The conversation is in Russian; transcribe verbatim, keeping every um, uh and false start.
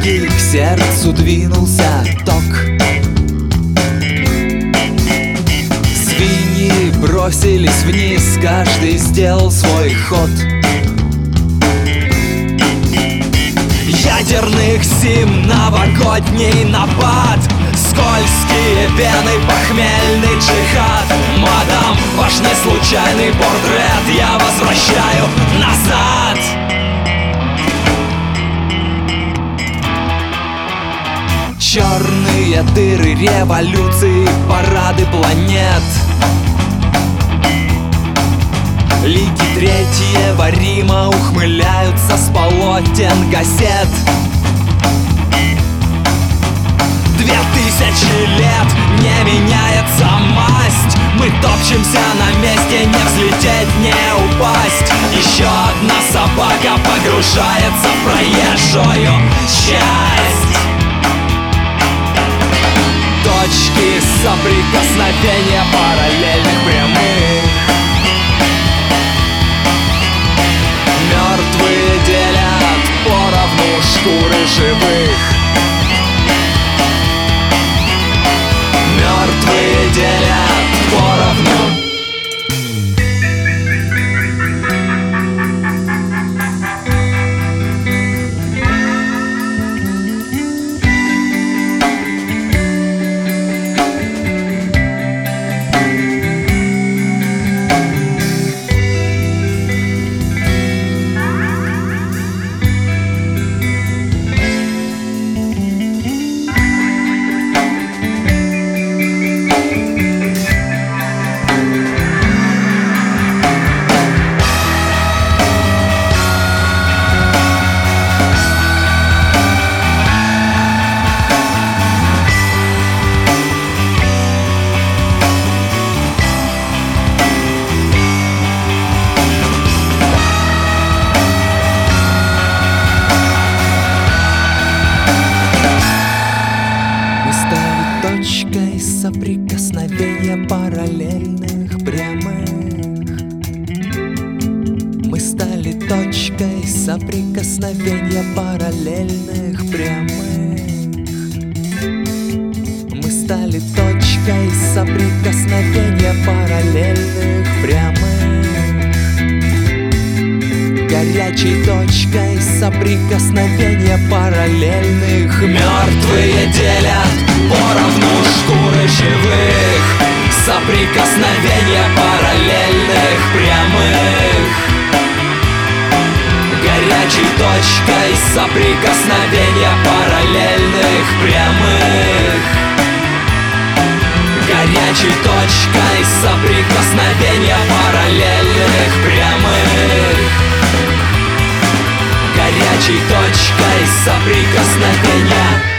ноги, к сердцу двинулся ток. Свиньи бросились вниз, каждый сделал свой ход. Ядерных зим новогодний напад, скользкие вены, похмельный джихад. Мадам, ваш неслучайный портрет я возвращаю назад. Черные дыры революции, парады планет. Лики Третьего Рима ухмыляются с полотен газет. Две тысячи лет не меняется масть. Мы топчемся на месте, не взлететь, не упасть. Еще одна собака погружается в проезжую часть. Точки соприкосновения параллельных прямых. Мертвые делят поровну шкуры живых. Мертвые делят поровну. Точкой соприкосновения параллельных прямых. Мы стали точкой соприкосновения параллельных прямых. Мы стали точкой соприкосновения параллельных прямых. Горячей точкой соприкосновения параллельных. Мертвые делят поровну шкуры живых. Соприкосновения параллельных прямых. Горячей точкой соприкосновения параллельных прямых. Горячей точкой соприкосновения параллельных прямых. Горячей точкой соприкосновения